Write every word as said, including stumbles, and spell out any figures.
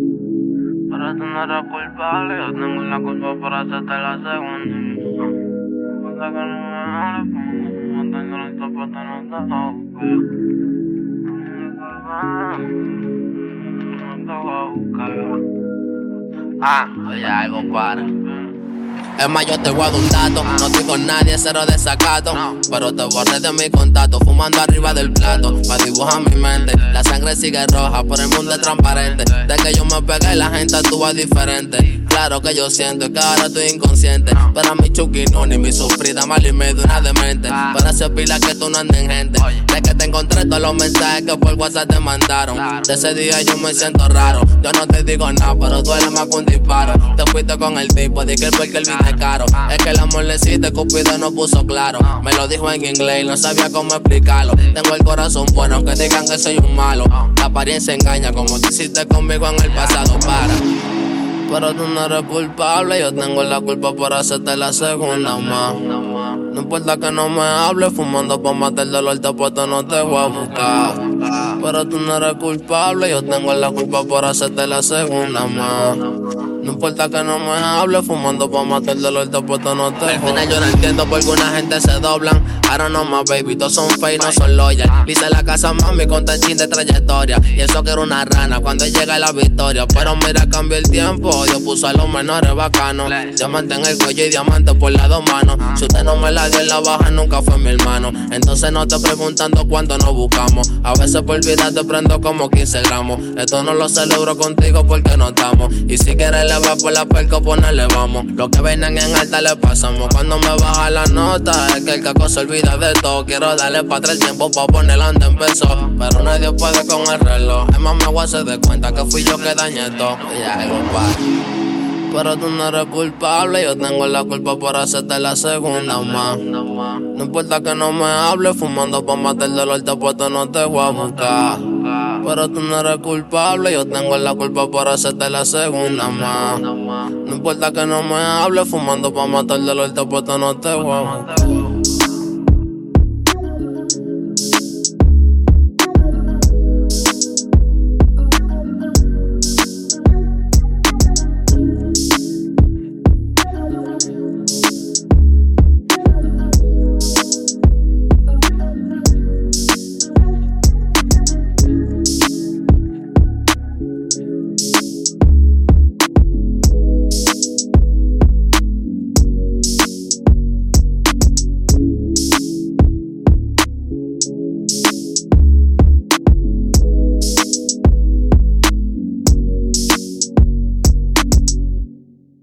Pero tú no eres culpable, yo tengo la culpa por hacerte la segunda. Pasa que no me hables, no tengo los zapatos, no te voy a buscar. No te voy a buscar. Ah, oye, algo para. Es más, yo te guardo un dato. No estoy con nadie, cero desacato. Pero te borré de mi contacto, fumando arriba del plato. Me dibuja mi mente, la sangre sigue roja, pero el mundo es transparente. De que yo me pegué, la gente actúa diferente. Claro que yo siento que ahora estoy inconsciente. Pero a mi chuki no, ni mi sufrida, mal y medio una demente. Pero hace pila que tú no andes en gente. De que te encontré todos los mensajes que por WhatsApp te mandaron. De ese día yo me siento raro. Yo no te digo nada, pero duele más que un disparo. Te fuiste con el tipo, di que el porque el beat es caro. Es que el amor le hiciste, Cupido no puso claro. Me lo dijo en inglés y no sabía cómo explicarlo. Tengo el corazón bueno, aunque digan que soy un malo. La apariencia engaña, como tú hiciste conmigo en el pasado, para. Pero tú no eres culpable, yo tengo la culpa por hacerte la segunda más. No importa que no me hables, fumando pa' matar el dolor, te puesto no te voy a buscar. Pero tú no eres culpable, yo tengo la culpa por hacerte la segunda más. No importa que no me hables, fumando pa' matar el dolor, te puesto no te voy a buscar. Al final yo no entiendo por qué una gente se doblan. Ahora no más, baby, todos son fake, no son loyal. Hice la casa mami con chin de trayectoria. Y eso que era una rana cuando llega la victoria. Pero mira, cambió el tiempo, Dios puso a los menores bacanos. Diamante en el cuello y diamante por las dos manos. Si usted no me la dio en la baja, nunca fue mi hermano. Entonces no te preguntando cuándo nos buscamos. A veces por vida te prendo como quince gramos. Esto no lo celebro contigo porque no estamos. Y si quieres le va por la perco, ponerle vamos. Lo que vengan en alta le pasamos. Cuando me baja la nota, es que el caco se olvida de todo. Quiero darle para atrás el tiempo pa' ponerla donde empezó. Pero nadie puede con el reloj. Es más, me voy a hacer de cuenta que fui yo que dañé todo. Ya, algo para. Pero tú no eres culpable, yo tengo la culpa por hacerte la segunda más. No importa que no me hables, fumando pa' matar el dolor, te puesto no te voy a buscar. Pero tú no eres culpable, yo tengo la culpa por hacerte la segunda más. No importa que no me hables, fumando pa' matar el dolor, te puesto no te voy a buscar.